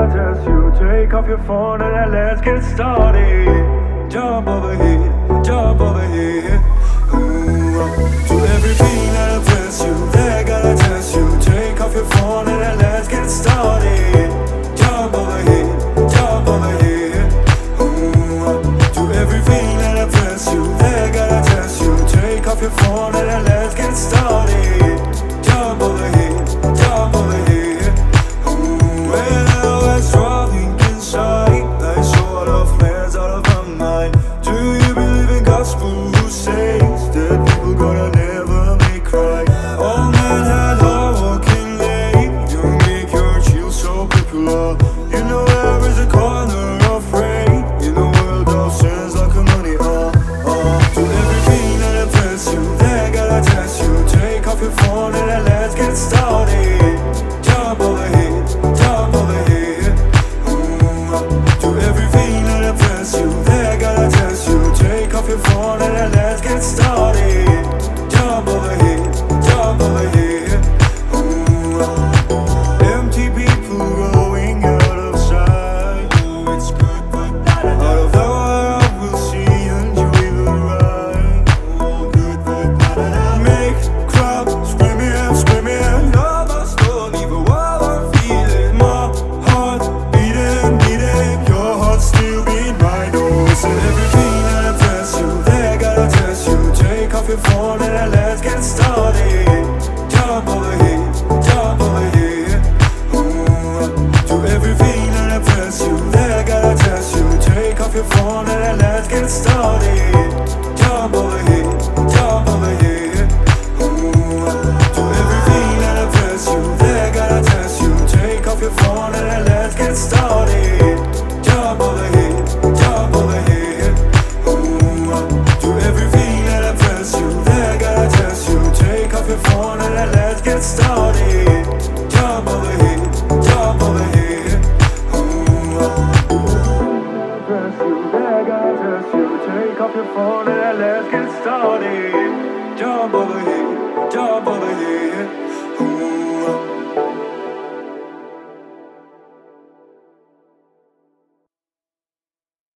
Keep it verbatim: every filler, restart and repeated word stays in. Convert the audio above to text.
test you. Take off your phone and then let's get started. Jump over here, jump over here. Ooh, to everything that I test you, they gotta test you. Take off your phone and then let's get started. Jump over here, jump over here. Ooh, to everything that I test you, they gotta test you. Take off your phone and then let's get started. Jump over here, jump over here. Ooh, well, I strong inside, like sort of flares out of my mind. Do you believe in gospel who says that people gonna never make cry? All men had hard walking late. You make your chill so popular. You know there is a corner of rain in the world of sins like a money. Uh, uh. To everything that I test you, they gotta test you. Take off your phone and then let's get started. Jump over here, jump over here. Ooh, to everything that I test you, they gotta test you. Take off your phone and then let's get started. Jump over here, jump over here. Ooh, empty people going out of sight. Oh, it's good, but not enough. Out of nowhere I will see and you will ride. Oh, good, but not enough. Make crowd screaming and screaming. I must don't even what I'm feeling. My heart beating, beating. Your heart still beat mine. Oh, so everything that I test you, they gotta test you. Take off your phone and then let's get started. Jump over here, jump over here. Ooh, to everything that I test you, they gotta test you. Take off your phone and then let's get started. Jump over here, jump over here. Ooh, to everything that I test you, they gotta test you. Take off your phone and then let's get started. Jump over here, jump over here. Ooh, to everything that I test you, they gotta test you. Take off your phone and then let's get started. Jump over here, jump over here. Ooh, test you, they gotta test you. Take off your phone and then let's get started. Jump over here, jump over here.